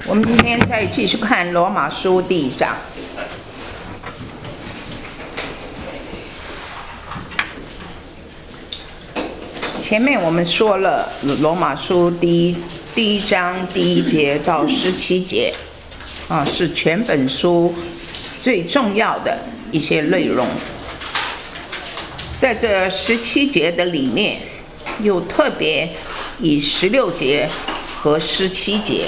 我们今天再继续看罗马书第1章。前面我们说了罗马书第一章第1节到17节，是全本书最重要的一些内容。在这17节的里面，又特别以16节和17节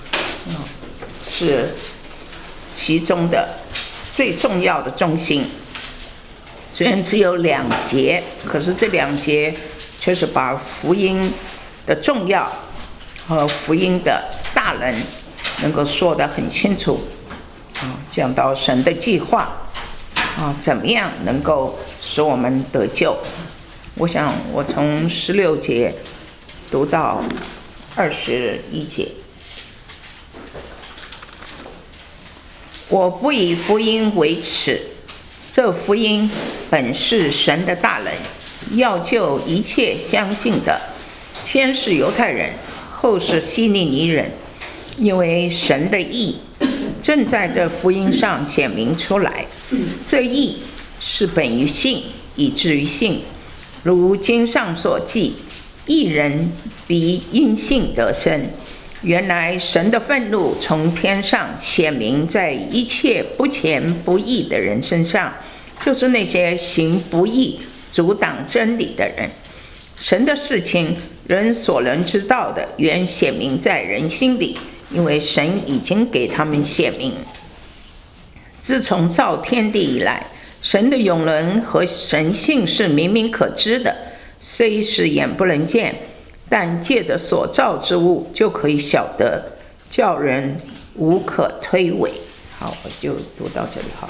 是其中的最重要的中心。虽然只有2节，可是这2节却是把福音的重要和福音的大能能够说得很清楚，讲到神的计划，怎么样能够使我们得救。我想我从16节读到21节。我不以福音为耻，这福音本是神的大能，要救一切相信的，先是犹太人，后是希利尼人，因为神的义正在这福音上显明出来。这义是本于信，以至于信。如经上所记，义人必因信得生。原来神的愤怒从天上显明在一切不虔不义的人身上，就是那些行不义阻挡真理的人。神的事情人所能知道的，原显明在人心里，因为神已经给他们显明。自从造天地以来，神的永能和神性是明明可知的，虽是眼不能见，但借着所造之物就可以晓得，叫人无可推诿。好，我就读到这里好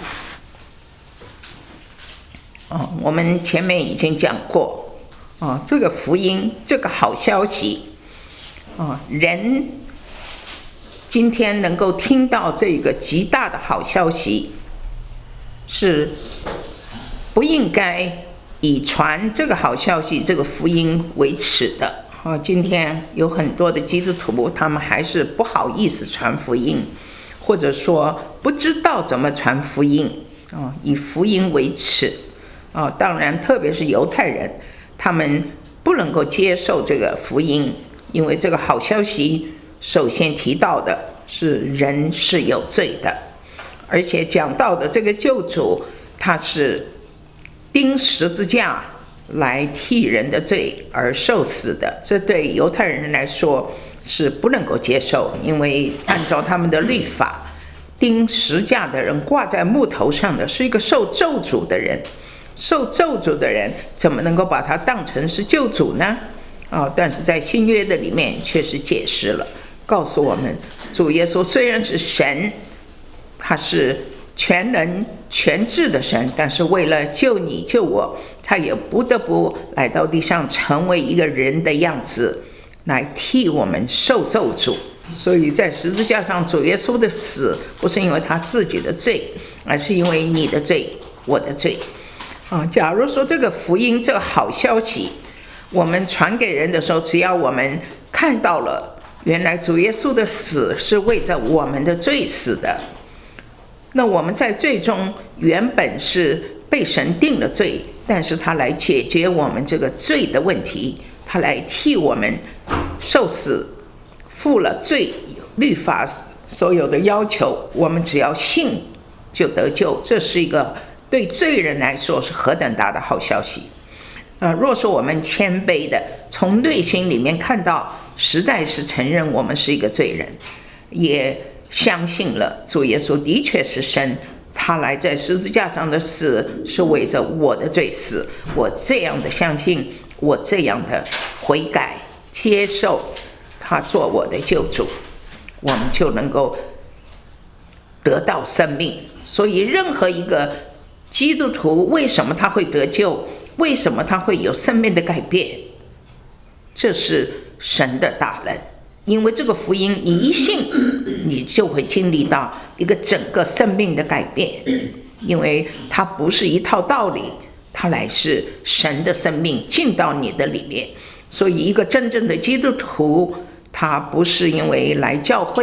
了。我们前面已经讲过，这个福音，这个好消息，人今天能够听到这个极大的好消息，是不应该以传这个好消息、这个福音为耻的。今天有很多的基督徒，他们还是不好意思传福音，或者说不知道怎么传福音，以福音为耻。当然特别是犹太人，他们不能够接受这个福音，因为这个好消息首先提到的是人是有罪的，而且讲到的这个救主，他是钉十字架来替人的罪而受死的。这对犹太人来说是不能够接受，因为按照他们的律法，钉十字架的人，挂在木头上的是一个受咒诅的人，受咒诅的人怎么能够把他当成是救主呢？但是在新约的里面确实解释了，告诉我们主耶稣虽然是神，他是全能全智的神，但是为了救你救我，他也不得不来到地上成为一个人的样子，来替我们受咒诅。所以在十字架上，主耶稣的死不是因为他自己的罪，而是因为你的罪我的罪。假如说这个福音，这个好消息我们传给人的时候，只要我们看到了原来主耶稣的死是为着我们的罪死的，那我们在罪中原本是被神定了罪，但是他来解决我们这个罪的问题，他来替我们受死，负了罪律法所有的要求，我们只要信就得救。这是一个对罪人来说是何等大的好消息。若是我们谦卑的从内心里面看到，实在是承认我们是一个罪人，也相信了主耶稣的确是神，他来在十字架上的死是为着我的罪死，我这样的相信，我这样的悔改接受他做我的救主，我们就能够得到生命。所以任何一个基督徒，为什么他会得救，为什么他会有生命的改变，这是神的大能。因为这个福音你一信，你就会经历到一个整个生命的改变，因为它不是一套道理，它乃是神的生命进到你的里面。所以一个真正的基督徒，他不是因为来教会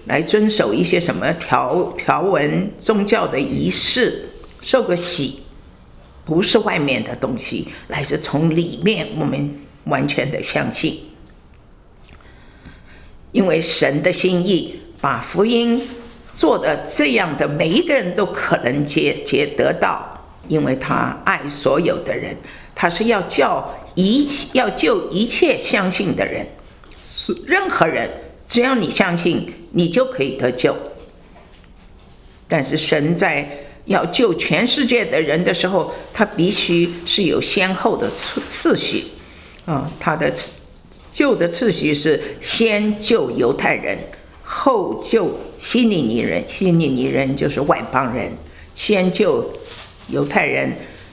来遵守一些什么条文宗教的仪式，受个洗，不是外面的东西，来自从里面我们完全的相信。因为神的心意把福音做的这样的，每一个人都可能得到，因为他爱所有的人，他是要救一切相信的人，任何人只要你相信，你就可以得救。但是神在要救全世界的人的时候，他必须是有先后的次序他的救的次序是先救犹太人，后救希利尼人，希利尼人就是外邦人，先救犹太人，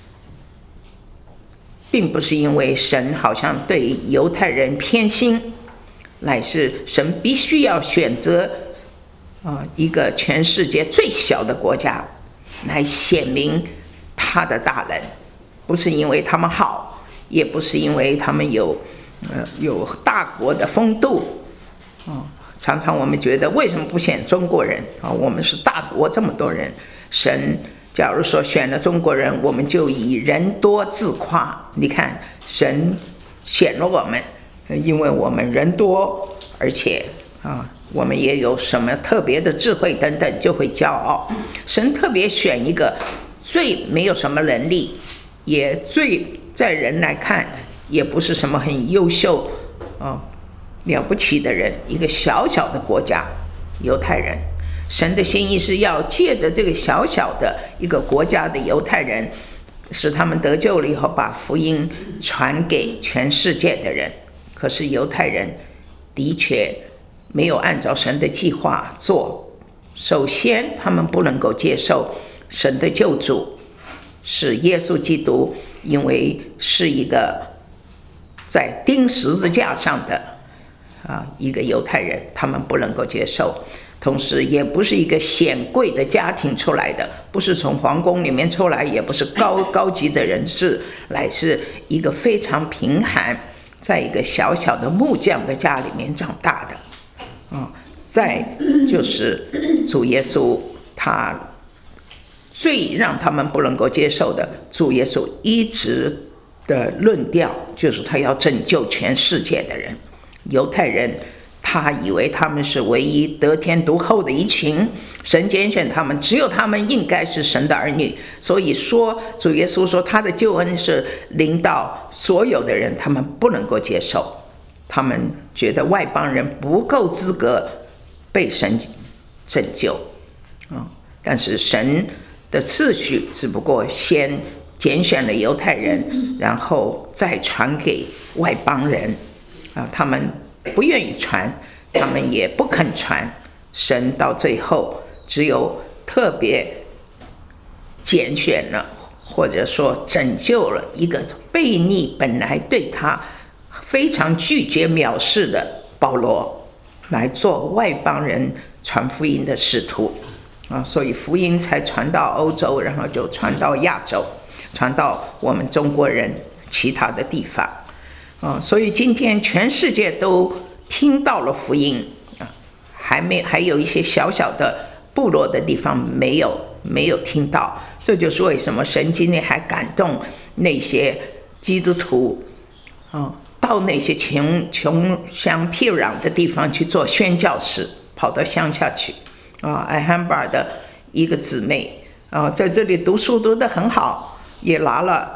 并不是因为神好像对犹太人偏心，乃是神必须要选择一个全世界最小的国家来显明他的大能，不是因为他们好，也不是因为他们有大国的风度常常我们觉得为什么不选中国人我们是大国，这么多人，神假如说选了中国人，我们就以人多自夸。你看神选了我们，因为我们人多，而且我们也有什么特别的智慧等等，就会骄傲。神特别选一个最没有什么能力，也最在人来看也不是什么很优秀了不起的人，一个小小的国家犹太人。神的心意是要借着这个小小的一个国家的犹太人，使他们得救了以后把福音传给全世界的人。可是犹太人的确没有按照神的计划做。首先他们不能够接受神的救主是耶稣基督，因为是一个在钉十字架上的一个犹太人，他们不能够接受。同时也不是一个显贵的家庭出来的，不是从皇宫里面出来，也不是高级的人士，乃是一个非常贫寒，在一个小小的木匠的家里面长大的再就是主耶稣，他最让他们不能够接受的，主耶稣一直的论调就是他要拯救全世界的人。犹太人他以为他们是唯一得天独厚的一群，神拣选他们，只有他们应该是神的儿女。所以说主耶稣说他的救恩是临到所有的人，他们不能够接受，他们觉得外邦人不够资格被神拯救但是神的次序只不过先拣选了犹太人，然后再传给外邦人他们不愿意传，他们也不肯传，神到最后只有特别拣选了，或者说拯救了一个悖逆本来对他非常拒绝藐视的保罗，来做外邦人传福音的使徒所以福音才传到欧洲，然后就传到亚洲，传到我们中国人其他的地方所以今天全世界都听到了福音还有一些小小的部落的地方没有听到。这就是为什么神今天还感动那些基督徒到那些穷乡僻壤的地方去做宣教士，跑到乡下去艾罕巴尔的一个姊妹在这里读书读得很好，也拿了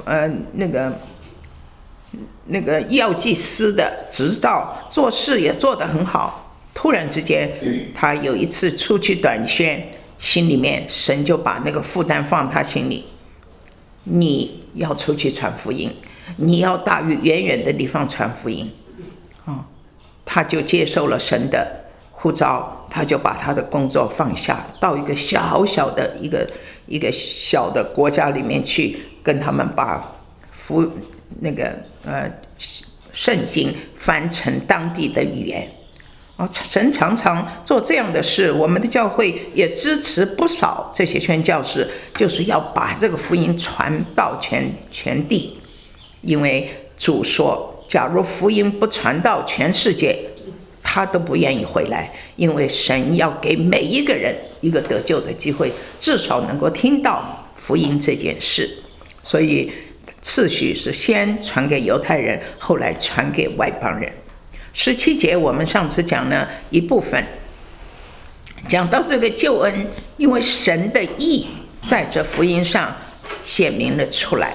那个药剂师的执照，做事也做得很好。突然之间他有一次出去短宣，心里面神就把那个负担放他心里，你要出去传福音，你要到远远的地方传福音他就接受了神的呼召，他就把他的工作放下，到一个小小的一个小的国家里面去，跟他们把圣经翻成当地的语言神常常做这样的事。我们的教会也支持不少这些宣教士，就是要把这个福音传到全地。因为主说，假如福音不传到全世界， 他都不愿意回来，因为神要给每一个人一个得救的机会，至少能够听到福音这件事。所以次序是先传给犹太人，后来传给外邦人。17节我们上次讲了一部分，讲到这个救恩，因为神的义在这福音上显明了出来。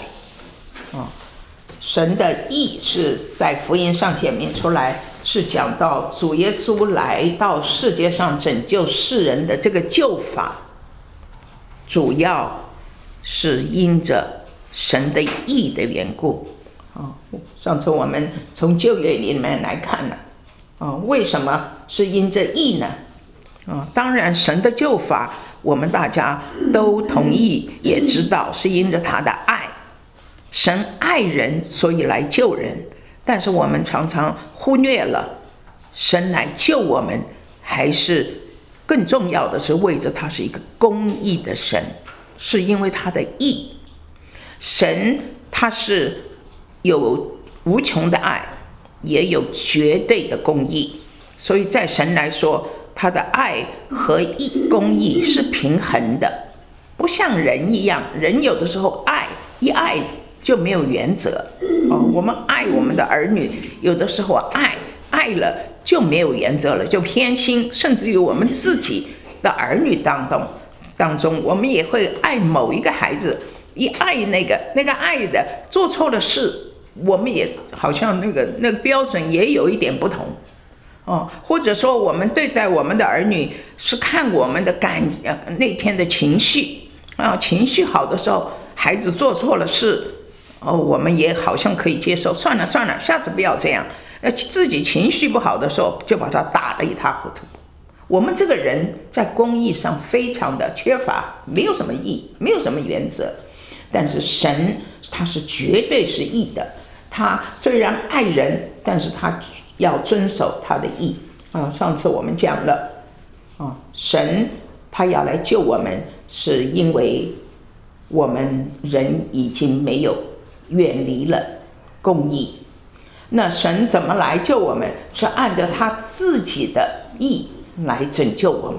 神的义是在福音上显明出来，是讲到主耶稣来到世界上拯救世人的这个救法，主要是因着神的义的缘故。上次我们从旧约里面来看了，为什么是因着义呢？当然神的救法我们大家都同意也知道，是因着他的爱，神爱人所以来救人。但是我们常常忽略了，神来救我们还是更重要的是为着他是一个公义的神，是因为他的义。神他是有无穷的爱，也有绝对的公义，所以在神来说，他的爱和公义是平衡的，不像人一样，人有的时候一爱就没有原则。我们爱我们的儿女，有的时候爱了就没有原则了，就偏心，甚至于我们自己的儿女当中，我们也会爱某一个孩子，一爱那个爱的做错了事，我们也好像那个标准也有一点不同。或者说我们对待我们的儿女是看我们的那天的情绪情绪好的时候，孩子做错了事，我们也好像可以接受，算了，下次不要这样。自己情绪不好的时候，就把他打得一塌糊涂。我们这个人在公义上非常的缺乏，没有什么义，没有什么原则。但是神他是绝对是义的，他虽然爱人，但是他要遵守他的义。上次我们讲了，神他要来救我们，是因为我们人已经没有远离了公义。那神怎么来救我们？是按照他自己的义来拯救我们。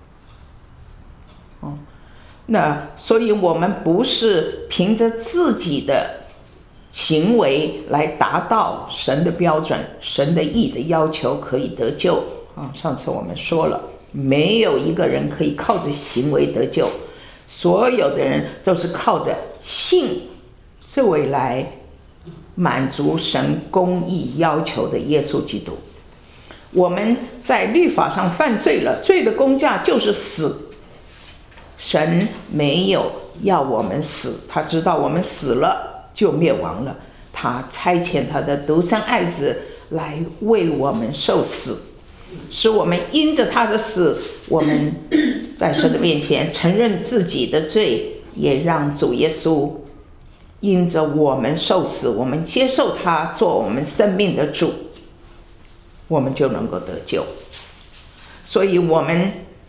那所以我们不是凭着自己的行为来达到神的标准，神的义的要求可以得救。上次我们说了，没有一个人可以靠着行为得救，所有的人都是靠着信这位来满足神公义要求的耶稣基督。我们在律法上犯罪了，罪的工价就是死。神没有要我们死，他知道我们死了就灭亡了，他差遣他的独生爱子来为我们受死，使我们因着他的死，我们在神的面前承认自己的罪，也让主耶稣因着我们受死，我们接受他做我们生命的主，我们就能够得救。所以我们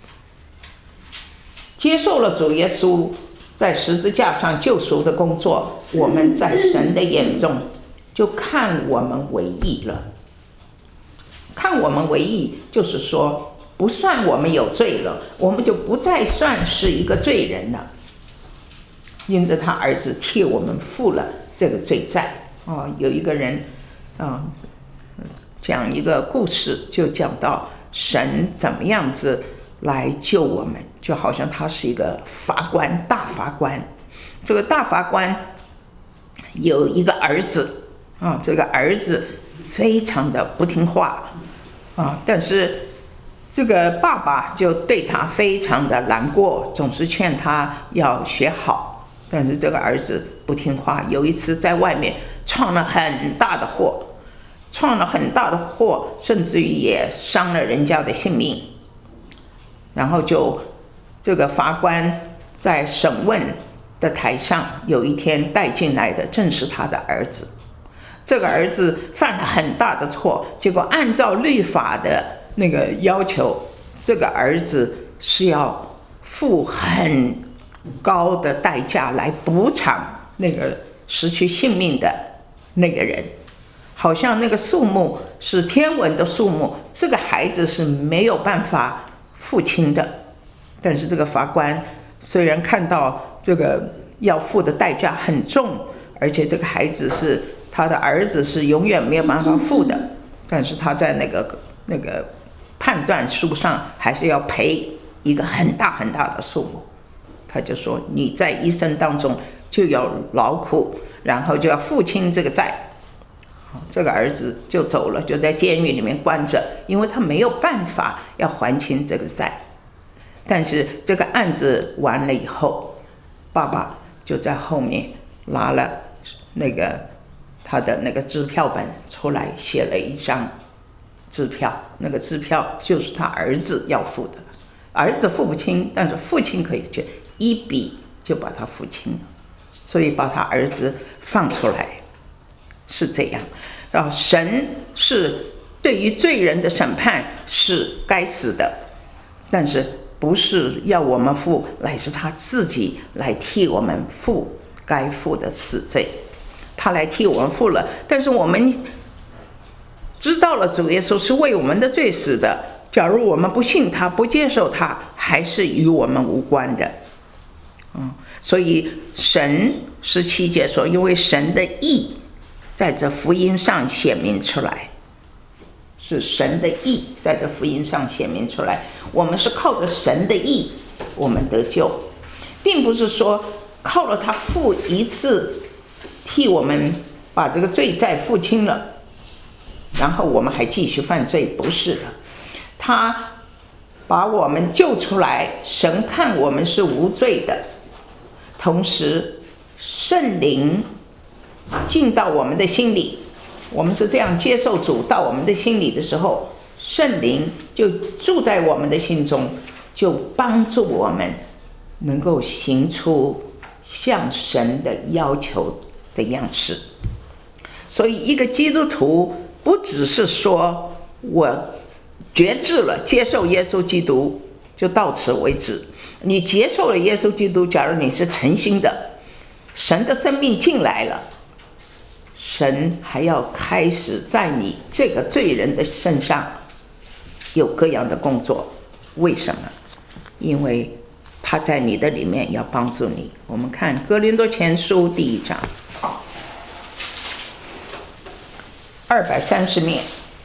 接受了主耶稣在十字架上救赎的工作，我们在神的眼中就看我们为义了。看我们为义，就是说不算我们有罪了，我们就不再算是一个罪人了，因着他儿子替我们付了这个罪债。有一个人讲一个故事，就讲到神怎么样子来救我们，就好像他是一个法官，大法官。这个大法官有一个儿子这个儿子非常的不听话但是这个爸爸就对他非常的难过，总是劝他要学好，但是这个儿子不听话。有一次在外面闯了很大的祸，甚至于也伤了人家的性命。然后这个法官在审问的台上，有一天带进来的正是他的儿子。这个儿子犯了很大的错，结果按照律法的那个要求，这个儿子是要付很高的代价来补偿那个失去性命的那个人。好像那个数目是天文的数目， 这个孩子是没有办法付清的。但是这个法官虽然看到这个要付的代价很重，而且这个孩子是他的儿子，是永远没有办法付的，但是他在那个判断书上还是要赔一个很大很大的数目。他就说你在一生当中就要劳苦，然后就要付清这个债。这个儿子就走了，就在监狱里面关着，因为他没有办法要还清这个债。但是这个案子完了以后，爸爸就在后面拿了他的那个支票本出来，写了一张支票，那个支票就是他儿子要付的，儿子付不清，但是父亲可以就一笔就把它付清了，所以把他儿子放出来，是这样。神是对于罪人的审判是该死的，但是不是要我们付，乃是他自己来替我们付该付的死罪，他来替我们付了。但是我们知道了主耶稣是为我们的罪死的，假如我们不信他，不接受他，还是与我们无关的。所以神17节说，因为神的义在这福音上显明出来，是神的义在这福音上显明出来。我们是靠着神的义我们得救，并不是说靠了他付一次替我们把这个罪债付清了，然后我们还继续犯罪，不是的。他把我们救出来，神看我们是无罪的，同时圣灵进到我们的心里，我们是这样接受主到我们的心里的时候，圣灵就住在我们的心中，就帮助我们能够行出像神的要求的样式。所以一个基督徒不只是说我决志了，接受耶稣基督就到此为止。你接受了耶稣基督，假如你是诚心的，神的生命进来了，神还要开始在你这个罪人的身上有各样的工作。为什么？因为他在你的里面要帮助你。我们看哥林多前书第1章230面。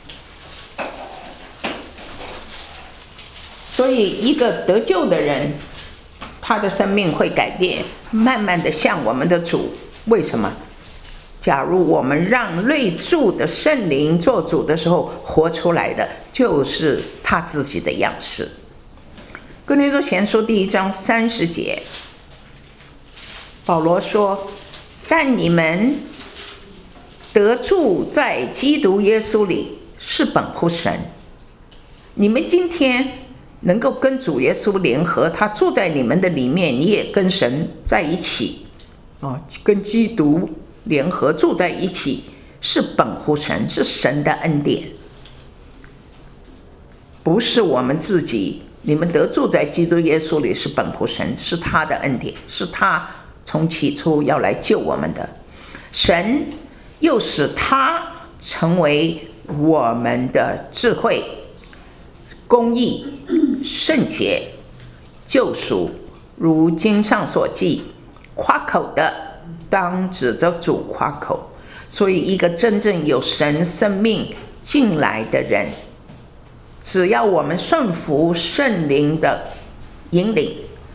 所以一个得救的人，他的生命会改变，慢慢的像我们的主。为什么？假如我们让内住的圣灵做主的时候，活出来的就是他自己的样式。哥林多前书第1章30节，保罗说，但你们得住在基督耶稣里是本乎神。你们今天能够跟主耶稣联合，他住在你们的里面，你也跟神在一起，跟基督联合住在一起，是本乎神，是神的恩典，不是我们自己。你们得住在基督耶稣里是本乎神，是他的恩典，是他从起初要来救我们的。神又使他成为我们的智慧、公义、圣洁、救赎，如经上所记，夸口的当指着主夸口。所以一个真正有神生命进来的人，只要我们顺服圣灵的引领，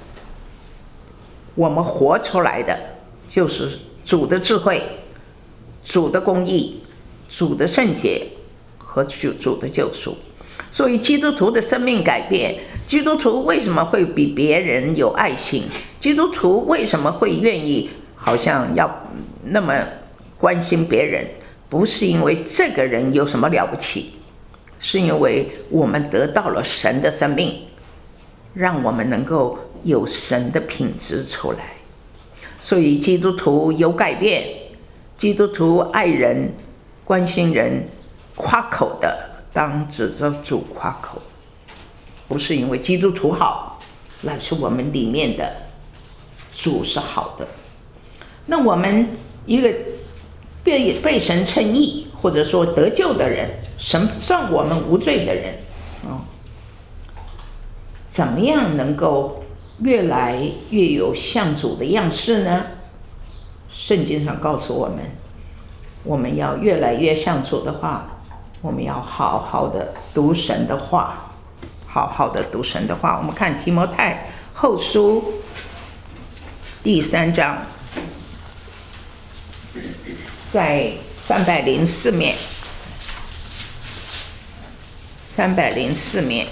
我们活出来的就是主的智慧、主的公义、主的圣洁和主的救赎。所以基督徒的生命改变，基督徒为什么会比别人有爱心？基督徒为什么会愿意好像要那么关心别人？不是因为这个人有什么了不起，是因为我们得到了神的生命，让我们能够有神的品质出来。所以基督徒有改变，基督徒爱人、关心人、夸口的当指着主夸口，不是因为基督徒好，乃是我们里面的主是好的。那我们一个被神称义， 或者说得救的人，神算我们无罪的人，怎么样能够越来越有像主的样式呢？圣经上告诉我们，我们要越来越像主的话，我们要好好的读神的话，好好的读神的话。我们看提摩太后书第3章，在304面，304面，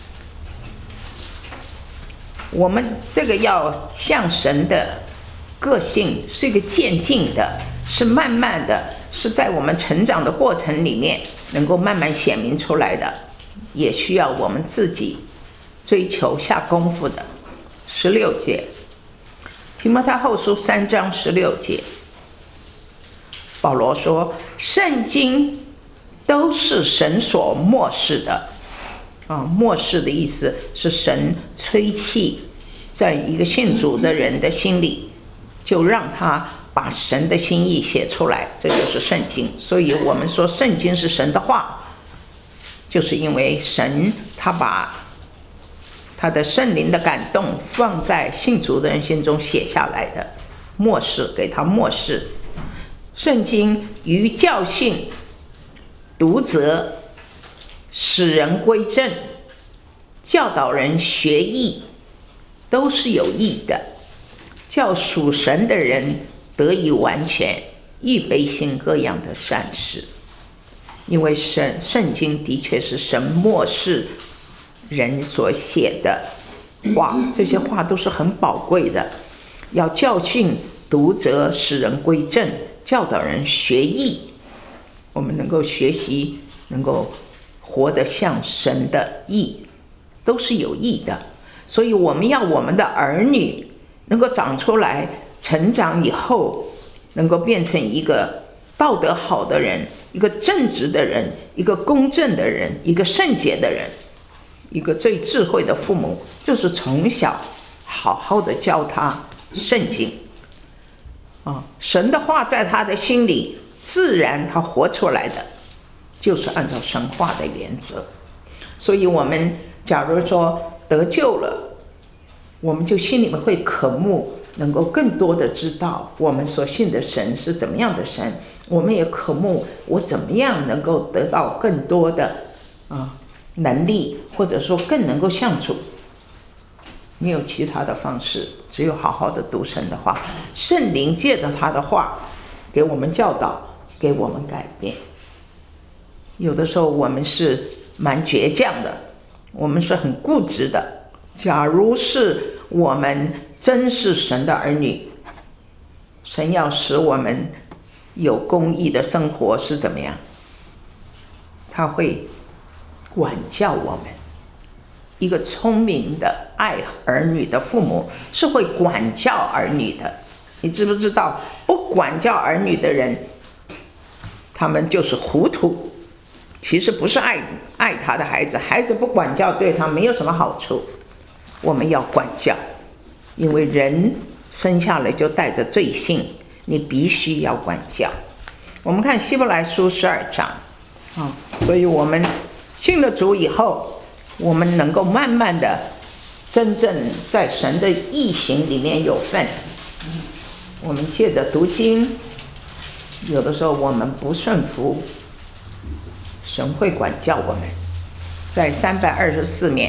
我们这个要像神的个性是一个渐进的，是慢慢的，是在我们成长的过程里面能够慢慢显明出来的，也需要我们自己追求下功夫的。16节，提摩太后书3章16节，保罗说，圣经都是神所默示的。默示的意思是神吹气在一个信主的人的心里，就让他把神的心意写出来，这就是圣经。所以我们说圣经是神的话，就是因为神他把他的圣灵的感动放在信主的人心中写下来的，默示，给他默示。圣经于教训、读责、使人归正、教导人学义，都是有益的，叫属神的人得以完全，预备行各样的善事。因为圣经的确是神默示人所写的话，这些话都是很宝贵的，要教训、读责、使人归正、教导人学义，我们能够学习，能够活得像神的义，都是有益的。所以我们要我们的儿女能够长出来，成长以后能够变成一个道德好的人，一个正直的人，一个公正的人，一个圣洁的人，一个最智慧的父母，就是从小好好的教他圣经神的话在他的心里，自然他活出来的就是按照神话的原则。所以我们假如说得救了，我们就心里面会渴慕能够更多的知道我们所信的神是怎么样的神，我们也渴慕我怎么样能够得到更多的能力，或者说更能够像主。没有其他的方式，只有好好的读神的话，圣灵借着他的话给我们教导，给我们改变。有的时候我们是蛮倔强的，我们是很固执的。假如是我们真是神的儿女，神要使我们有公义的生活是怎么样？他会管教我们。一个聪明的爱儿女的父母是会管教儿女的。你知不知道，不管教儿女的人，他们就是糊涂，其实不是爱他的孩子，孩子不管教对他没有什么好处。我们要管教，因为人生下来就带着罪性，你必须要管教。我们看希伯来书12章所以我们信了主以后，我们能够慢慢的真正在神的义行里面有份。我们借着读经，有的时候我们不顺服，神会管教我们。在324面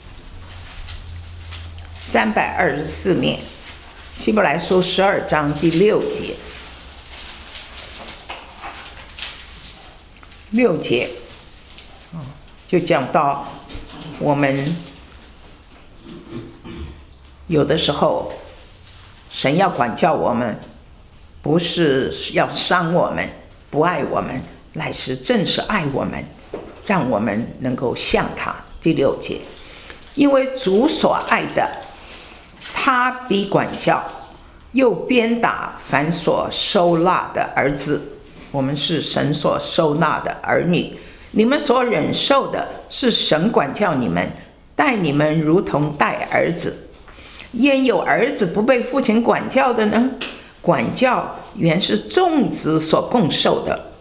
，324面，希伯来书12章第6节，6节就讲到我们有的时候神要管教我们，不是要伤我们，不爱我们，乃是正是爱我们，让我们能够像他。第6节，因为主所爱的，他必管教，又鞭打凡所收纳的儿子。我们是神所收纳的儿女，你们所忍受的是神管教你们，待你们如同待儿子。焉有儿子不被父亲管教的呢？管教原是众子所共受的。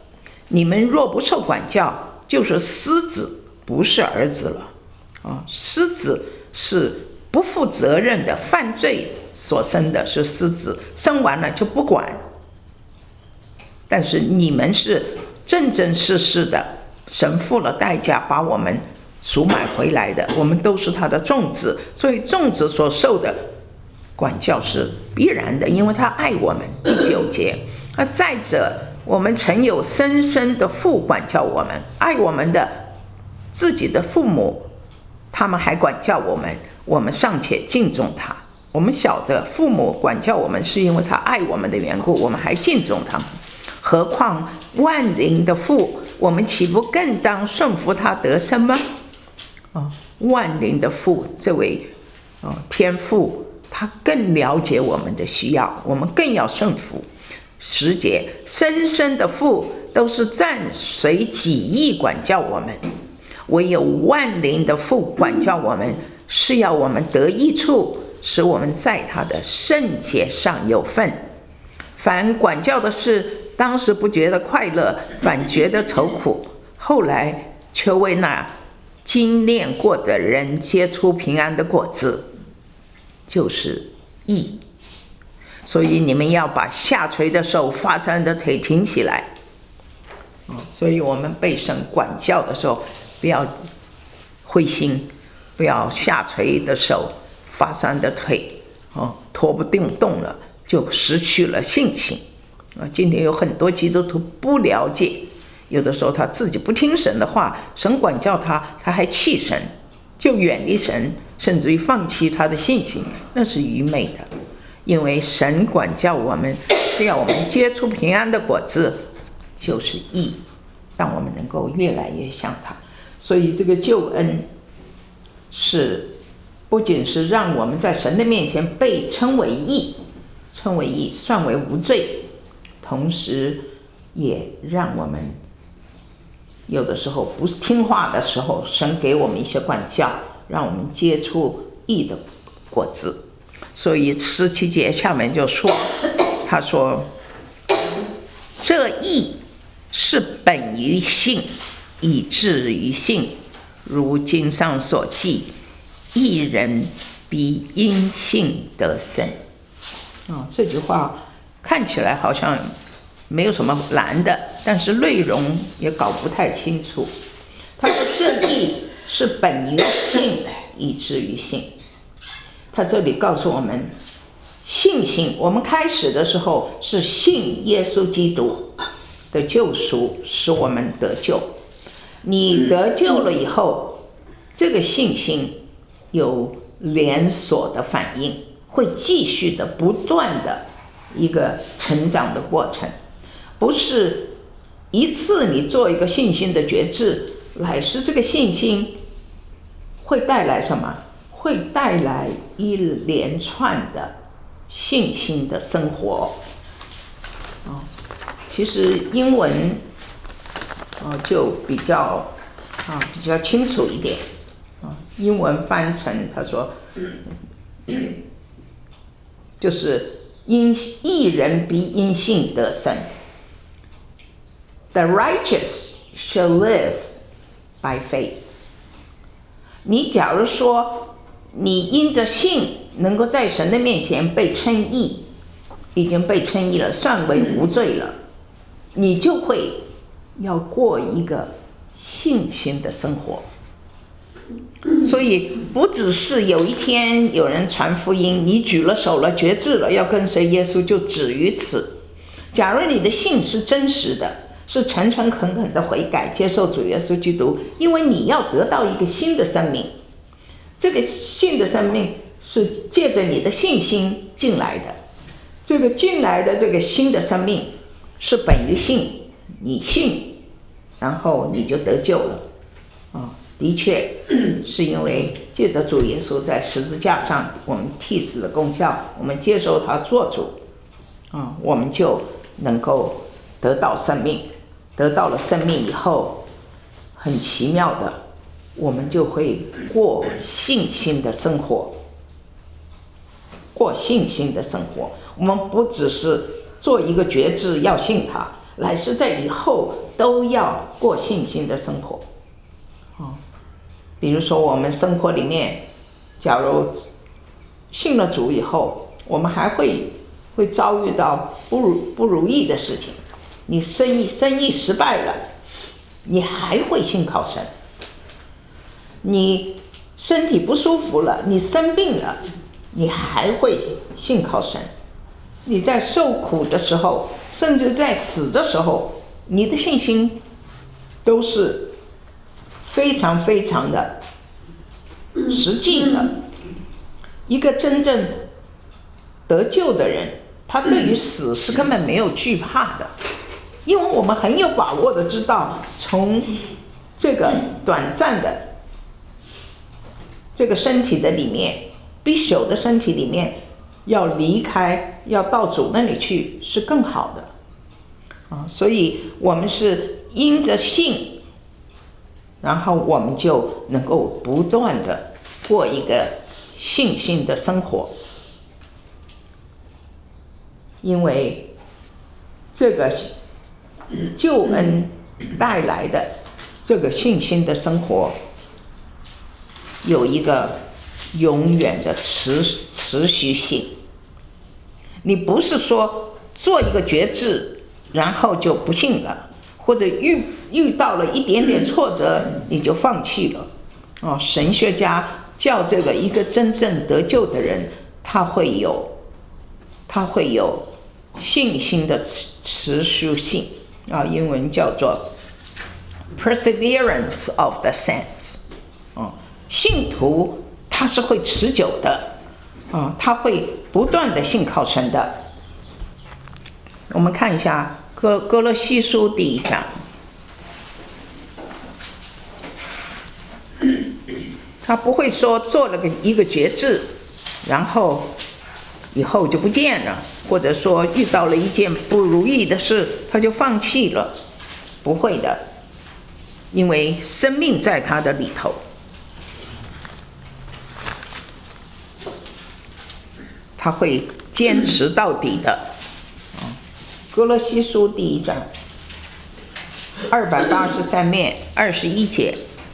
你们若不受管教，就是私子，不是儿子了。私子是不负责任的，犯罪所生的是私子，生完了就不管。但是你们是真真实实的，神付了代价把我们赎买回来的，我们都是他的众子，所以众子所受的管教是必然的，因为他爱我们。第9节，再者，我们曾有深深的父管教我们，爱我们的自己的父母，他们还管教我们，我们尚且敬重他。我们晓得父母管教我们是因为他爱我们的缘故，我们还敬重他们，何况万灵的父，我们岂不更当顺服他得生吗？万灵的父，这位天父，他更了解我们的需要，我们更要顺服。10节，深深的父都是暂随己意管教我们，唯有万灵的父管教我们，是要我们得益处，使我们在他的圣洁上有份。凡管教的事，当时不觉得快乐，反觉得愁苦，后来却为那经练过的人结出平安的果子，就是义。所以你们要把下垂的手、发酸的腿挺起来。所以我们被神管教的时候，不要灰心，不要下垂的手、发酸的腿，拖不动了，就失去了信心。今天有很多基督徒不了解，有的时候他自己不听神的话，神管教他，他还气神，就远离神，甚至于放弃他的信心，那是愚昧的。因为神管教我们是要我们结出平安的果子，就是义，让我们能够越来越像他。所以这个救恩是不仅是让我们在神的面前被称为义，算为无罪，同时也让我们有的时候不听话的时候，神给我们一些管教，让我们结出义的果子。所以17节下面就说，他说这义是本于信，以至于信，如经上所记，义人必因信得生。这句话看起来好像没有什么难的，但是内容也搞不太清楚。他说这义是本于信，以至于信。他这里告诉我们，信心，我们开始的时候是信耶稣基督的救赎，使我们得救。你得救了以后，这个信心有连锁的反应，会继续的不断的一个成长的过程，不是一次你做一个信心的决志，乃是这个信心会带来什么？会带来一连串的信心的生活。其实英文就比较清楚一点。英文翻成他说就是义人必因信得生。The righteous shall live by faith。 你假如说你因着信能够在神的面前被称义，已经被称义了，算为无罪了，你就会要过一个信心的生活。所以不只是有一天有人传福音，你举了手了，决志了，要跟随耶稣，就止于此。假如你的信是真实的，是诚诚恳恳的悔改，接受主耶稣基督，因为你要得到一个新的生命。这个新的生命是借着你的信心进来的，这个进来的这个新的生命是本于信，你信，然后你就得救了。的确是因为借着主耶稣在十字架上我们替死的功效，我们接受他做主，我们就能够得到生命。得到了生命以后，很奇妙的，我们就会过信心的生活。过信心的生活，我们不只是做一个决志要信他， 乃是在以后都要过信心的生活。比如说我们生活里面，假如信了主以后，我们还会遭遇到不如意的事情。你生意失败了，你还会信靠神。你身体不舒服了，你生病了，你还会信靠神。你在受苦的时候，甚至在死的时候，你的信心都是非常非常的实际的。一个真正得救的人，他对于死是根本没有惧怕的，因为我们很有把握的知道，从这个短暂的这个身体的里面，必朽的身体里面要离开，要到主那里去是更好的所以我们是因着信，然后我们就能够不断的过一个信心的生活。因为这个救恩带来的这个信心的生活有一个永远的持续性。你不是说做一个决志然后就不信了，或者遇到了一点点挫折你就放弃了神学家叫这个一个真正得救的人，他会有信心的持续性英文叫做 perseverance of the saints。信徒他是会持久的他会不断的信靠神的。我们看一下哥罗西书第1章，他不会说做了一个决志然后以后就不见了，或者说遇到了一件不如意的事他就放弃了，不会的，因为生命在他的里头，他会坚持到底的。哥罗西书第1章283面21节，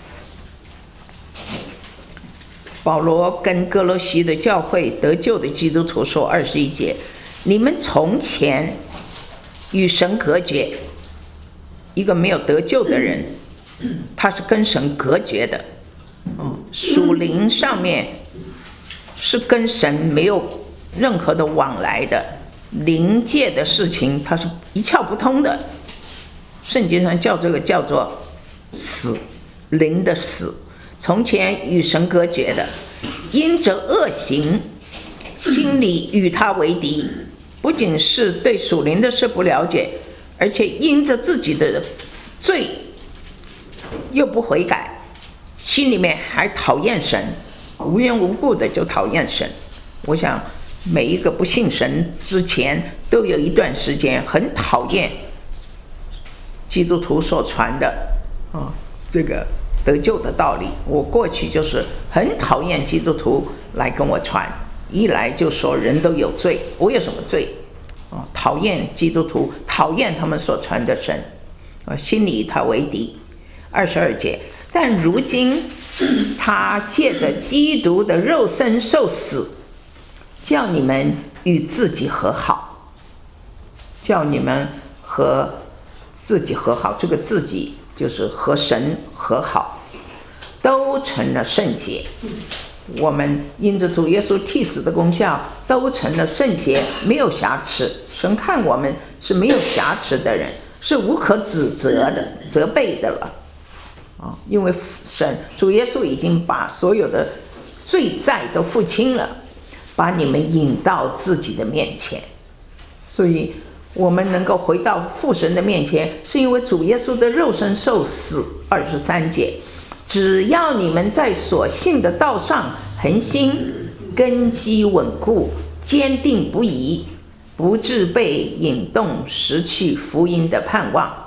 保罗跟哥罗西的教会得救的基督徒说21节，你们从前与神隔绝。一个没有得救的人，他是跟神隔绝的属灵上面是跟神没有任何的往来的，灵界的事情他是一窍不通的。圣经上叫这个叫做死，灵的死。从前与神隔绝的，因着恶行心里与他为敌，不仅是对属灵的事不了解，而且因着自己的罪又不悔改，心里面还讨厌神，无缘无故的就讨厌神。我想每一个不信神之前都有一段时间很讨厌基督徒所传的这个得救的道理。我过去就是很讨厌基督徒来跟我传，一来就说人都有罪，我有什么罪讨厌基督徒，讨厌他们所传的神心里与他为敌。22节，但如今他借着基督的肉身受死，叫你们与自己和好，叫你们和自己和好，这个自己就是和神和好，都成了圣洁。我们因着主耶稣替死的功效都成了圣洁，没有瑕疵。神看我们是没有瑕疵的人，是无可指责的责备的了因为主耶稣已经把所有的罪债都付清了，把你们引到自己的面前。所以我们能够回到父神的面前，是因为主耶稣的肉身受死。23节，只要你们在所信的道上恒心，根基稳固，坚定不移，不致被引动失去福音的盼望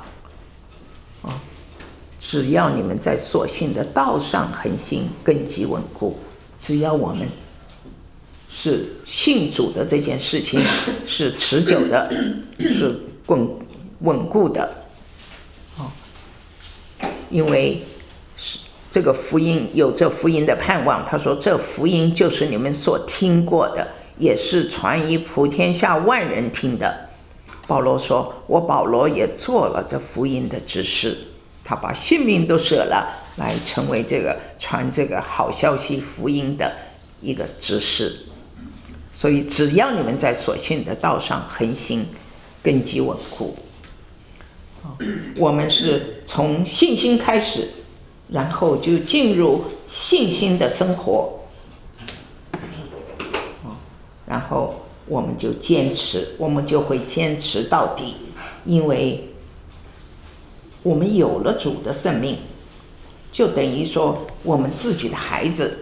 只要你们在所信的道上恒心，根基稳固，只要我们是信主的这件事情是持久的，是稳固的。因为这个福音有这福音的盼望，他说这福音就是你们所听过的，也是传于普天下万人听的。保罗说，我保罗也做了这福音的执事，他把性命都舍了，来成为这个传这个好消息福音的一个执事。所以只要你们在所信的道上恒心，根基稳固。我们是从信心开始，然后就进入信心的生活，然后我们就坚持，我们就会坚持到底，因为我们有了主的生命，就等于说我们自己的孩子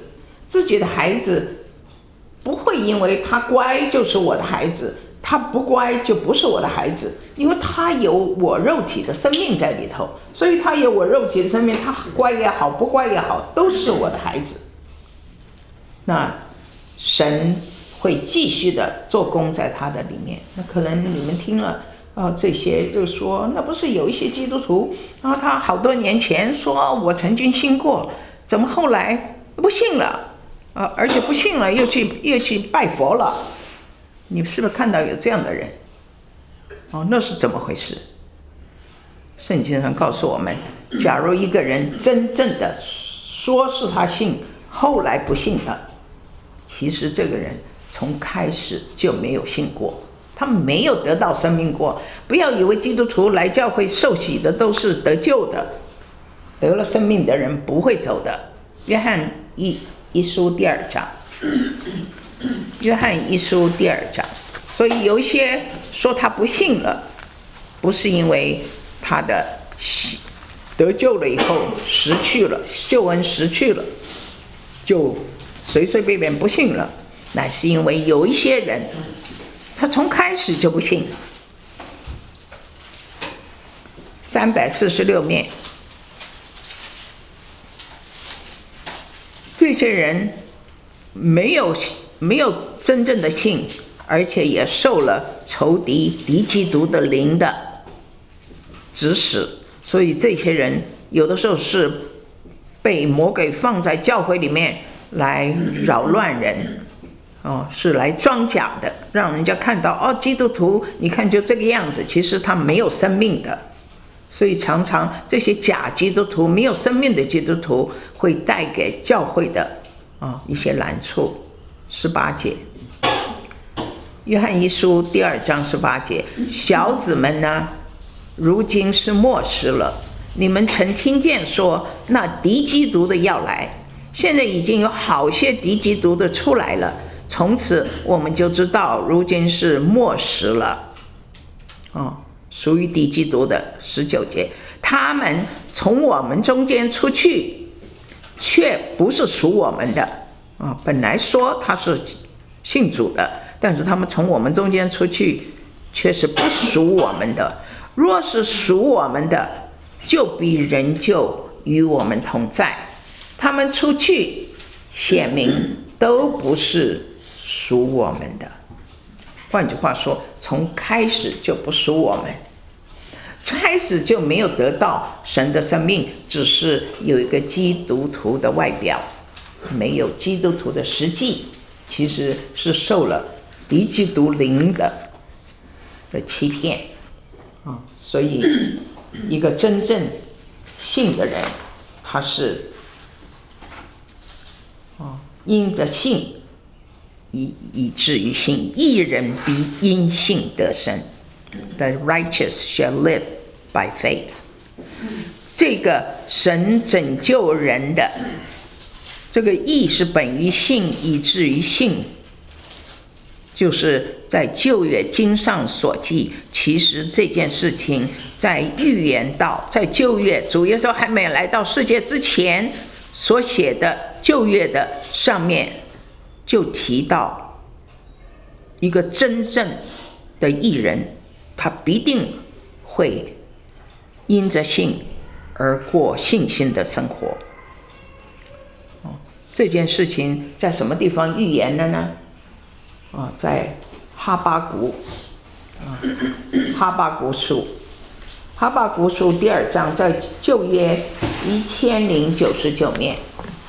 不会因为他乖就是我的孩子，他不乖就不是我的孩子，因为他有我肉体的生命在里头，所以他有我肉体的生命，他乖也好不乖也好，都是我的孩子。那神会继续的做工在他的里面。那可能你们听了这些就说，那不是有一些基督徒他好多年前说我曾经信过，怎么后来不信了而且不信了又去拜佛了？你是不是看到有这样的人？那是怎么回事？圣经上告诉我们，假如一个人真正的说是他信，后来不信了，其实这个人从开始就没有信过，他没有得到生命过。不要以为基督徒来教会受洗的都是得救的，得了生命的人不会走的。约翰一书第2章，约翰一书第2章。所以有一些说他不信了，不是因为他的得救了以后失去了救恩，失去了就随随便便不信了，乃是因为有一些人他从开始就不信。346面，这些人没有真正的信，而且也受了仇敌基督的灵的指使，所以这些人有的时候是被魔鬼放在教会里面来扰乱人，是来装假的，让人家看到基督徒你看就这个样子，其实他没有生命的。所以常常这些假基督徒，没有生命的基督徒，会带给教会的一些难处。18节，约翰一书第2章18节，小子们呢，如今是末时了。你们曾听见说那敌基督的要来，现在已经有好些敌基督的出来了，从此我们就知道如今是末时了。属于敌基督的19节，他们从我们中间出去，却不是属我们的本来说他是信主的，但是他们从我们中间出去，却是不属我们的。若是属我们的，就必仍旧与我们同在。他们出去，显明都不是属我们的。换句话说，从开始就不属我们，开始就没有得到神的生命，只是有一个基督徒的外表，没有基督徒的实际，其实是受了敌基督灵的欺骗所以一个真正信的人，他是因着信以至于信，义人必因信得生。The righteous shall live by faith。 这个神拯救人的这个义是本于信以至于信，就是在旧约经上所记。其实这件事情在预言到，在旧约主耶稣还没来到世界之前所写的旧约的上面就提到一个真正的义人，他必定会因着信而过信心的生活。这件事情在什么地方预言了呢？在哈巴谷书哈巴谷书第2章在旧约1099面。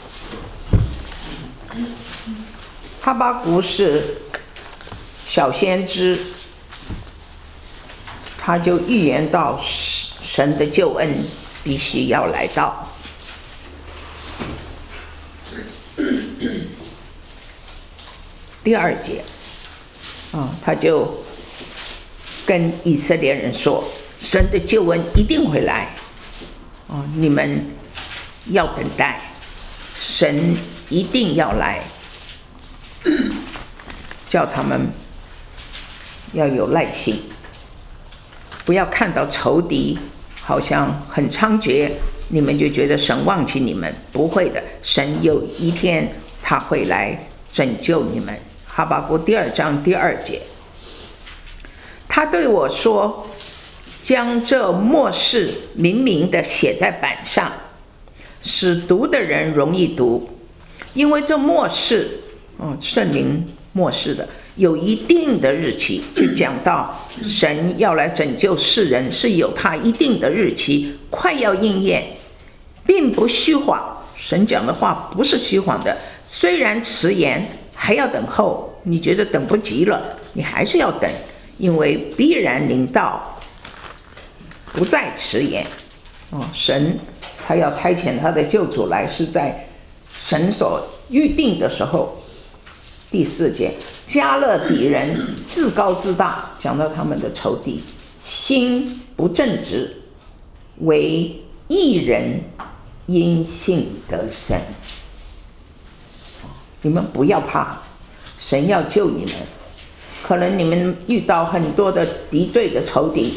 哈巴谷是小先知，他就预言到神的救恩必须要来到。第2节他就跟以色列人说，神的救恩一定会来，你们要等待，神一定要来，叫他们要有耐心，不要看到仇敌好像很猖獗，你们就觉得神忘记你们。不会的，神有一天他会来拯救你们。哈巴谷第2章第2节，他对我说，将这末世明明的写在板上，使读的人容易读，因为这末世圣灵末世的有一定的日期，就讲到神要来拯救世人是有他一定的日期，快要应验，并不虚谎。神讲的话不是虚谎的，虽然迟延，还要等候。你觉得等不及了，你还是要等，因为必然临到，不再迟延。神他要差遣他的救主来，是在神所预定的时候。第4节，迦勒底人自高自大，讲到他们的仇敌，心不正直，为义人因信得生。你们不要怕，神要救你们。可能你们遇到很多的敌对的仇敌，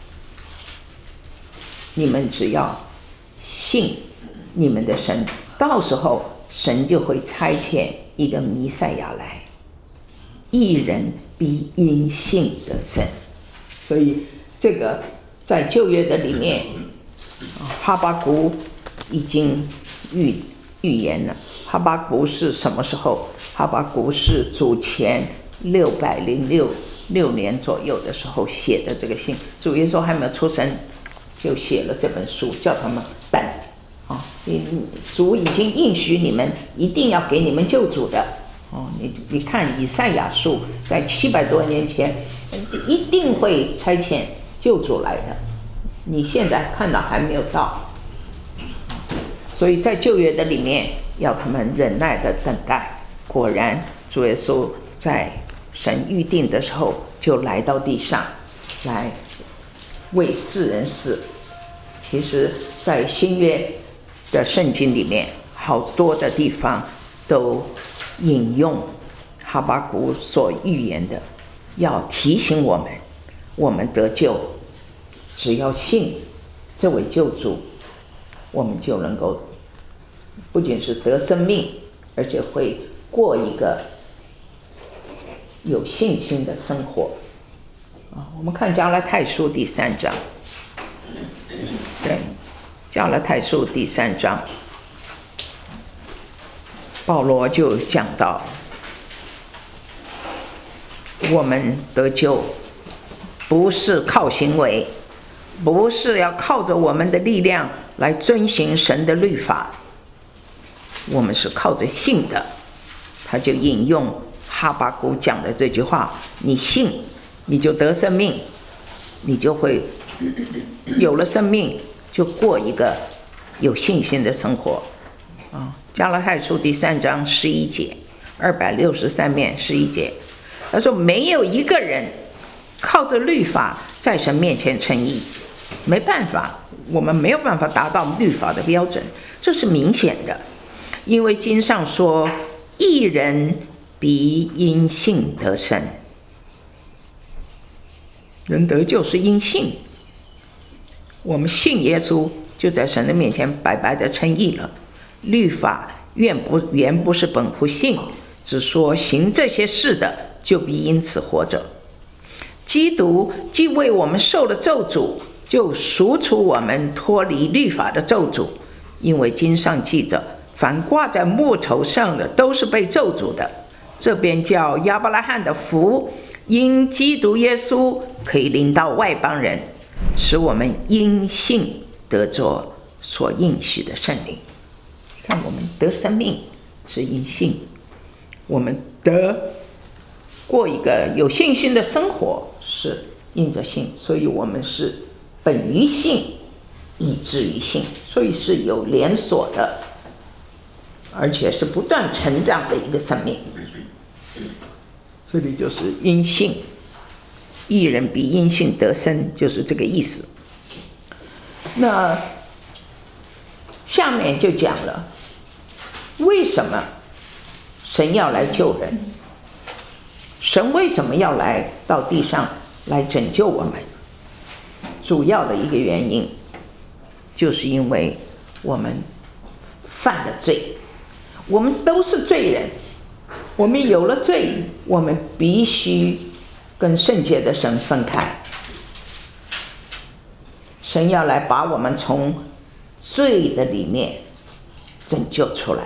你们只要信你们的神，到时候神就会差遣一个弥赛亚来，义人必因信得生。所以这个在旧约的里面，哈巴谷已经预言了。哈巴谷是什么时候？哈巴谷是主前606年左右的时候写的这个信，主耶稣还没有出生就写了这本书，叫他们等主已经应许你们一定要给你们救主的。你看以赛亚书在700多年前一定会差遣救主来的，你现在看到还没有到。所以在旧约的里面要他们忍耐的等待，果然主耶稣在神预定的时候就来到地上来为世人死。其实在新约的圣经里面好多的地方都引用哈巴谷所预言的，要提醒我们得救，只要信这位救主，我们就能够不仅是得生命，而且会过一个有信心的生活。我们看加拉太书第3章，在加拉太书第3章，保罗就讲到，我们得救不是靠行为，不是要靠着我们的力量来遵行神的律法，我们是靠着信的。他就引用哈巴谷讲的这句话，你信你就得生命，你就会有了生命，就过一个有信心的生活。加拉太书第3章11节，263面11节，他说没有一个人靠着律法在神面前称义，没办法，我们没有办法达到律法的标准，这是明显的。因为经上说，义人必因信得生，人得救是因信，我们信耶稣就在神的面前白白的称义了。律法原不是本乎信，只说行这些事的就必因此活着。基督既为我们受了咒诅，就赎出我们脱离律法的咒诅，因为经上记着，凡挂在木头上的都是被咒诅的。这便叫亚伯拉罕的福因基督耶稣可以临到外邦人， 使我们因信得着所应许的圣灵。你看，我们得生命是因信，我们得过一个有信心的生活是因着信，所以我们是本于信以至于信，所以是有连锁的，而且是不断成长的一个生命。这里就是因信，义人必因信得生，就是这个意思。那下面就讲了，为什么神要来救人？神为什么要来到地上来拯救我们？主要的一个原因，就是因为我们犯了罪，我们都是罪人，我们有了罪，我们必须跟圣洁的神分开。神要来把我们从罪的里面拯救出来。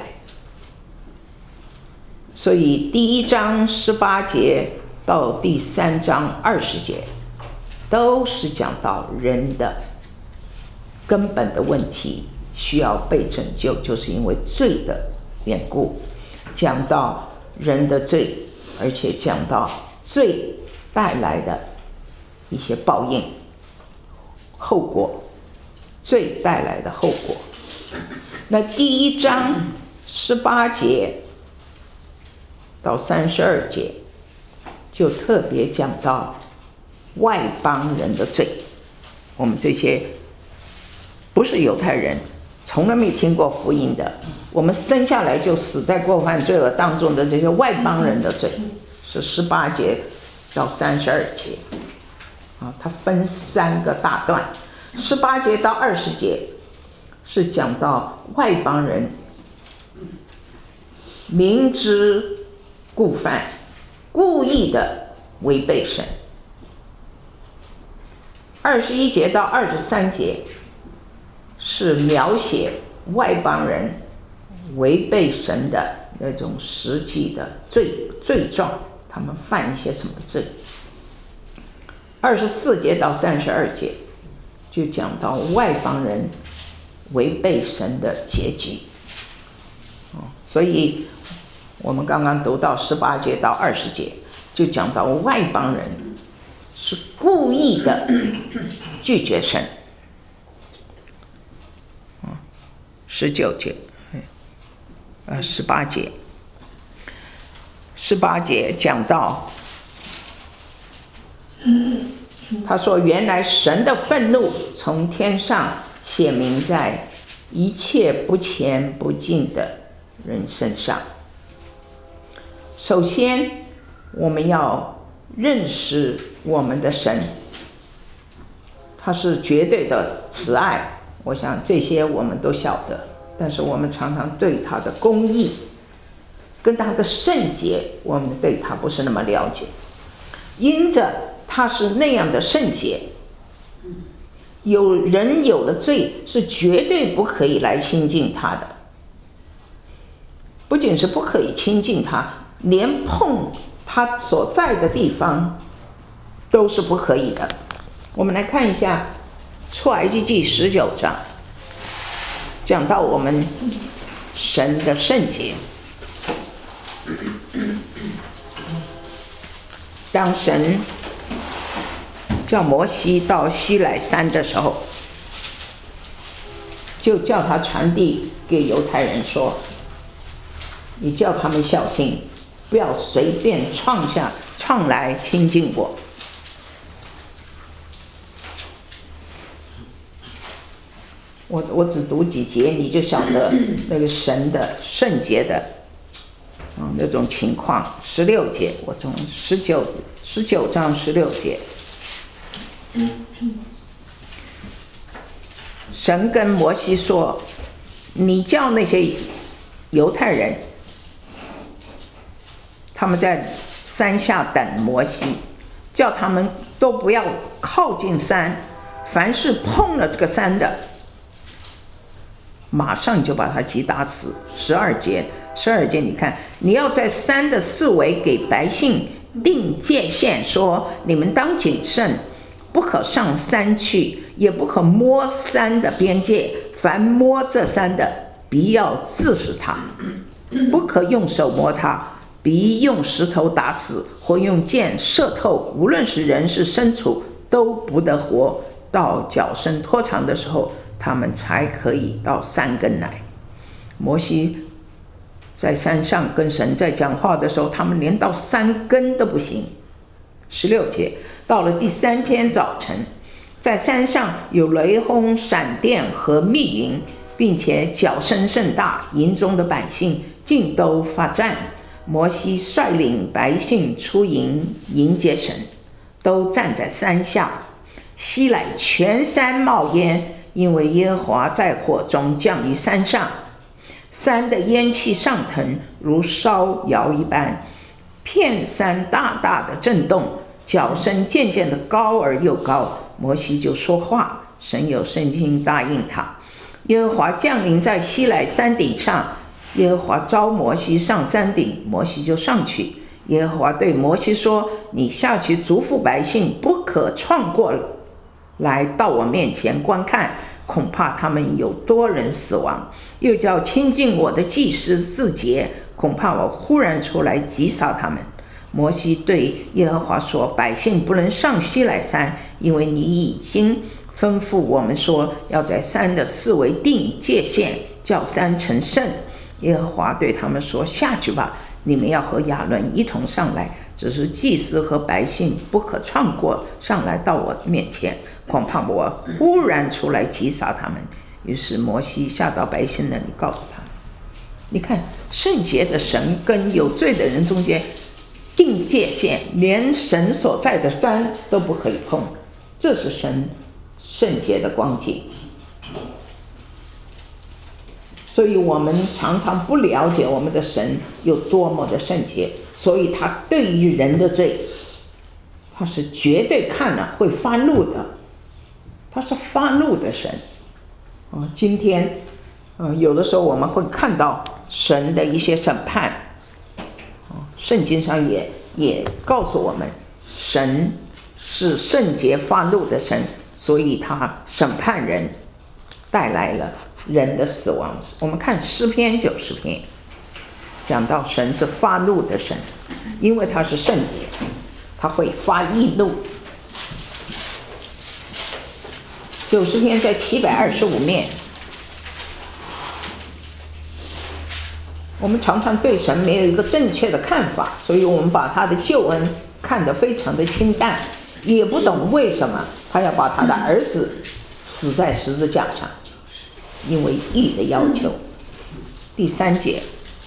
所以第1章18节到第3章20节都是讲到人的根本的问题需要被拯救，就是因为罪的缘故，讲到人的罪，而且讲到罪带来的一些报应后果，罪带来的后果。那第1章18节到32节就特别讲到外邦人的罪。我们这些不是犹太人，从来没听过福音的，我们生下来就死在过犯罪恶当中的这些外邦人的罪，是18节到32节它分3个大段。18节到20节是讲到外邦人明知故犯，故意的违背神。21节到23节是描写外邦人违背神的那种实际的罪状，他们犯一些什么罪。24节到32节就讲到外邦人违背神的结局。所以我们刚刚读到18节到20节就讲到外邦人是故意的拒绝神。19节18节讲到他说，原来神的愤怒从天上显明在一切不虔不敬的人身上。首先我们要认识我们的神，他是绝对的慈爱，我想这些我们都晓得，但是我们常常对他的公义跟他的圣洁，我们对他不是那么了解。因着他是那样的圣洁，有人有了罪是绝对不可以来亲近他的，不仅是不可以亲近他，连碰他所在的地方都是不可以的。我们来看一下出埃及记19章，讲到我们神的圣洁。当神叫摩西到西乃山的时候，就叫他传递给犹太人说，你叫他们小心，不要随便创来亲近我。我只读几节你就晓得那个神的圣洁的那种情况。16节，我从19章16节，神跟摩西说，你叫那些犹太人，他们在山下等摩西，叫他们都不要靠近山，凡是碰了这个山的，马上就把他击打死。12节你看，你要在山的四围给百姓定界限，说你们当谨慎， 不可上山去，也不可摸山的边界。凡摸这山的，必要治死他；不可用手摸他，必用石头打死，或用箭射透。无论是人是牲畜，都不得活。到脚伸拖长的时候，他们才可以到山根来。摩西在山上跟神在讲话的时候，他们连到山根都不行。16节，到了第3天早晨，在山上有雷轰、闪电和密云，并且角声甚大，营中的百姓尽都发战。摩西率领百姓出营迎接神，都站在山下。西来全山冒烟，因为耶和华在火中降于山上，山的烟气上腾，如烧窑一般，片山大大的震动，角声渐渐的高而又高。摩西就说话，神有圣经答应他。耶和华降临在西乃山顶上，耶和华召摩西上山顶，摩西就上去。耶和华对摩西说：你下去嘱咐百姓，不可闯过来到我面前观看，恐怕他们有多人死亡。又叫亲近我的祭司自洁，恐怕我忽然出来击杀他们。摩西对耶和华说：百姓不能上西乃山，因为你已经吩咐我们说，要在山的四围定界限，叫山成圣。耶和华对他们说：下去吧，你们要和亚伦一同上来，只是祭司和百姓不可闯过上来到我面前，恐怕我忽然出来击杀他们。于是摩西下到百姓那里，告诉他们：你看，圣洁的神跟有罪的人中间定界限，连神所在的山都不可以碰，这是神圣洁的光景。所以我们常常不了解我们的神有多么的圣洁，所以他对于人的罪，他是绝对看了会发怒的，他是发怒的神。今天有的时候我们会看到神的一些审判，圣经上也告诉我们，神是圣洁发怒的神，所以他审判人，带来了人的死亡。我们看诗篇90篇，讲到神是发怒的神，因为他是圣洁，他会发义怒。90篇在725面。我们常常对神没有一个正确的看法，所以我们把他的救恩看得非常的清淡，也不懂为什么他要把他的儿子死在十字架上，因为义的要求。第3节，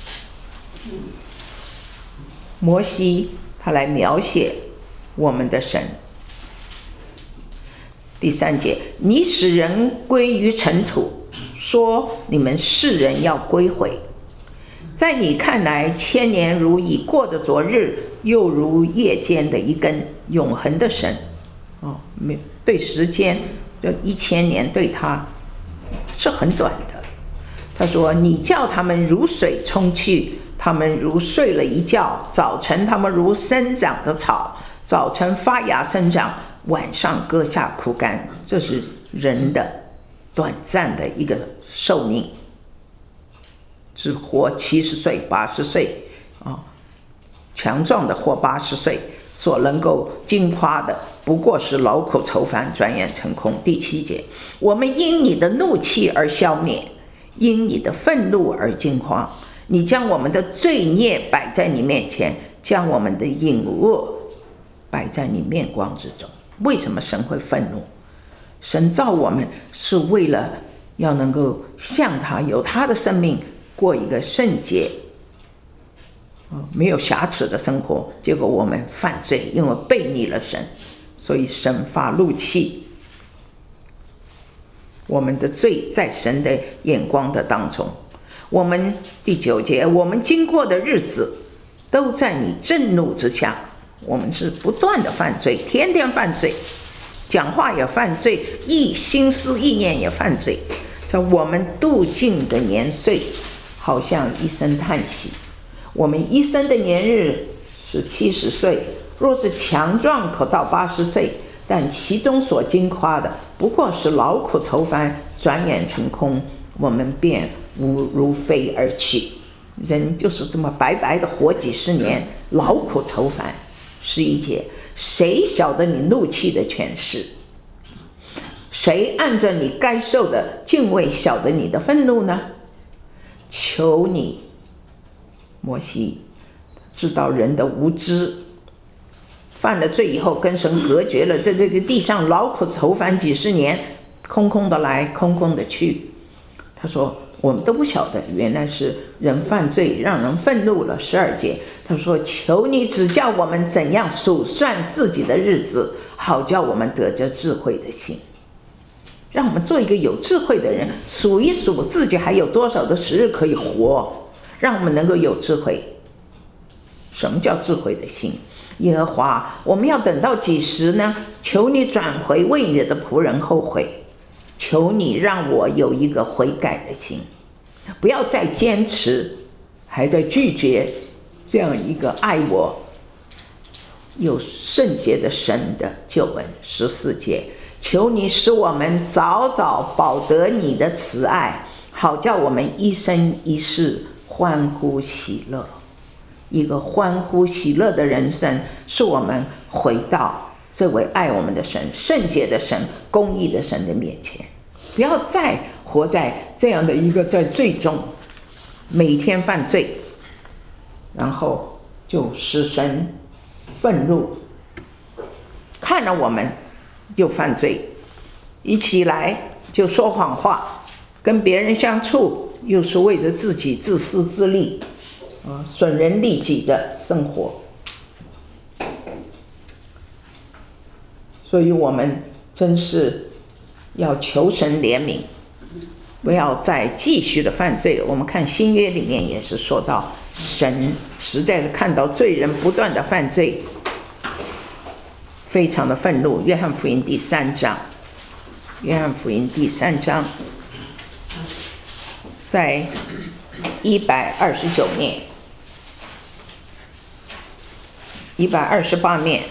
摩西他来描写我们的神。第3节，你使人归于尘土，说你们世人要归回。在你看来，千年如已过的昨日，又如夜间的一根。永恒的神对时间这1000年对他是很短的。他说，你叫他们如水冲去，他们如睡了一觉，早晨他们如生长的草，早晨发芽生长，晚上割下枯干。这是人的短暂的一个寿命，只活70岁、80岁强壮的活80岁，所能够惊夸的不过是劳苦愁烦，转眼成空。第7节，我们因你的怒气而消灭，因你的愤怒而惊慌。你将我们的罪孽摆在你面前，将我们的隐恶摆在你面光之中。为什么神会愤怒？神造我们是为了要能够像他，有他的生命，过一个圣洁没有瑕疵的生活。结果我们犯罪，因为背逆了神，所以神发怒气。我们的罪在神的眼光的当中。我们第9节，我们经过的日子都在你震怒之下。我们是不断的犯罪，天天犯罪，讲话也犯罪，心思意念也犯罪。在我们度尽的年岁，好像一声叹息。我们一生的年日是70岁，若是强壮可到80岁， 但其中所经夸的不过是劳苦愁烦，转眼成空，我们便如飞而去。人就是这么白白的活几十年，劳苦愁烦。11节，谁晓得你怒气的权势？谁按着你该受的敬畏晓得你的愤怒呢？求你，摩西知道人的无知，犯了罪以后跟神隔绝了，在这个地上劳苦愁烦几十年，空空的来，空空的去。他说我们都不晓得，原来是人犯罪让人愤怒了。12节，他说求你指教我们怎样数算自己的日子，好叫我们得着智慧的心。让我们做一个有智慧的人，数一数自己还有多少的时日可以活，让我们能够有智慧。什么叫智慧的心？耶和华，我们要等到几时呢？求你转回，为你的仆人后悔。求你让我有一个悔改的心，不要再坚持，还在拒绝这样一个爱我有圣洁的神的救恩。14节，求你使我们早早保得你的慈爱，好叫我们一生一世欢呼喜乐。一个欢呼喜乐的人生，是我们回到这位爱我们的神、圣洁的神、公义的神的面前，不要再活在这样的一个在罪中，每天犯罪，然后就使神愤怒，看了我们就犯罪，一起来就说谎话，跟别人相处又是为着自己自私自利，损人利己的生活。所以我们真是要求神怜悯，不要再继续的犯罪。我们看新约里面也是说到，神实在是看到罪人不断的犯罪，非常的愤怒。约翰福音第3章，约翰福音第3章，在129面128面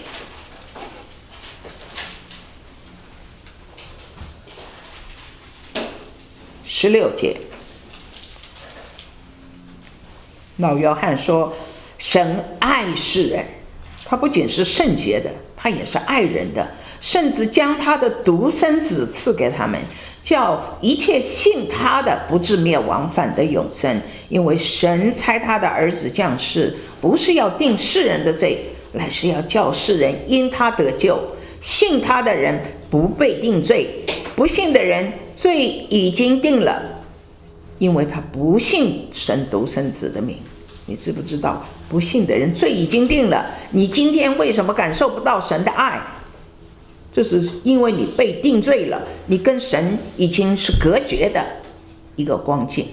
16节，老约翰说，神爱世人，他不仅是圣洁的，他也是爱人的，甚至将他的独生子赐给他们，叫一切信他的不至灭亡，反得永生。因为神差他的儿子降世，不是要定世人的罪，乃是要叫世人因他得救。信他的人不被定罪，不信的人罪已经定了，因为他不信神独生子的名。你知不知道，不信的人罪已经定了？你今天为什么感受不到神的爱？这是因为你被定罪了，你跟神已经是隔绝的一个光景。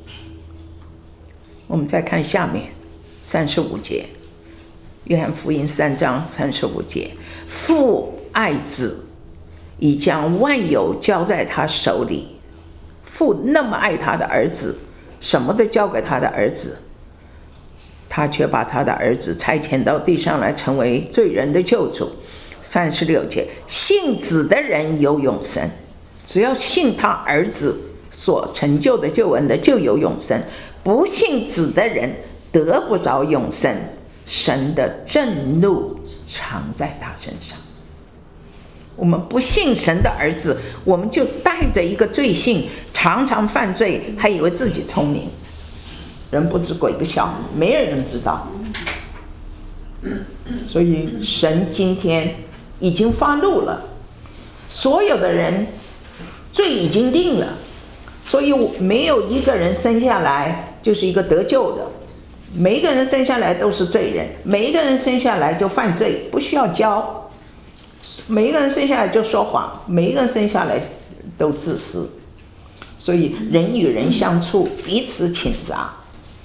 我们再看下面35节，约翰福音3章35节，父爱子，已将万有交在他手里。父那么爱他的儿子，什么都交给他的儿子，他却把他的儿子差遣到地上来，成为罪人的救主。36节，信子的人有永生，只要信他儿子所成就的救恩的，就有永生。不信子的人得不着永生，神的震怒藏在他身上。我们不信神的儿子，我们就带着一个罪性，常常犯罪，还以为自己聪明。人不知鬼不晓，没有人知道。所以神今天已经发怒了，所有的人罪已经定了，所以没有一个人生下来就是一个得救的，每一个人生下来都是罪人，每一个人生下来就犯罪，不需要教。每一个人生下来就说谎，每一个人生下来都自私，所以人与人相处彼此倾轧。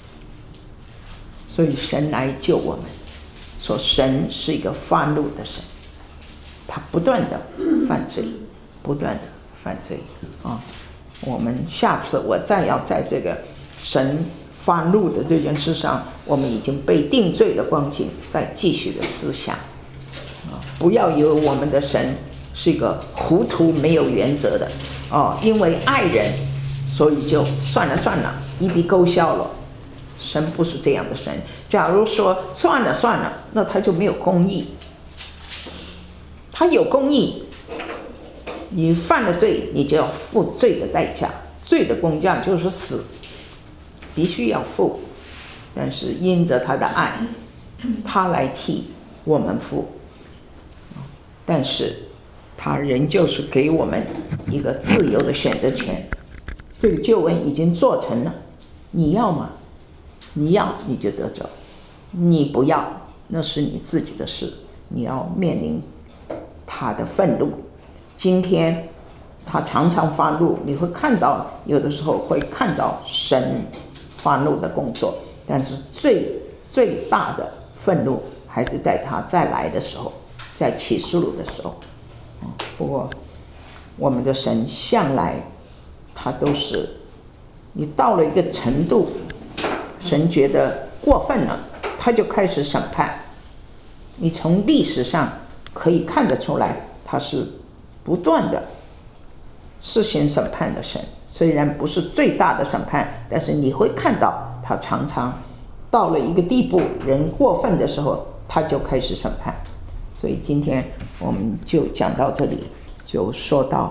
所以神来救我们，说神是一个发怒的神，他不断的犯罪，不断的犯罪啊！我们下次我再要在这个神发怒的这件事上，我们已经被定罪的光景，再继续的思想。不要以为我们的神是一个糊涂没有原则的因为爱人，所以就算了，一笔勾销了。神不是这样的神。假如说算了，那他就没有公义。他有公义，你犯了罪，你就要付罪的代价，罪的工价就是死，必须要付。但是因着他的爱，他来替我们付，但是他仍旧是给我们一个自由的选择权。这个救恩已经做成了，你要吗？你要你就得着，你不要那是你自己的事。你要面临他的愤怒。今天他常常发怒，你会看到，有的时候会看到神发怒的工作，但是最大的愤怒还是在他再来的时候，在启示录的时候。不过我们的神向来他都是，你到了一个程度，神觉得过分了，他就开始审判。你从历史上可以看得出来，他是不断的施行审判的神。虽然不是最大的审判，但是你会看到他常常到了一个地步，人过分的时候，他就开始审判。所以今天我们就讲到这里，就说到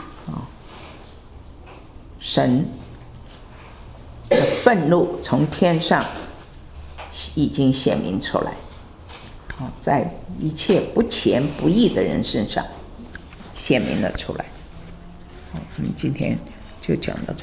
神的愤怒从天上已经显明出来，在一切不虔不义的人身上显明了出来。我们今天就讲到这里。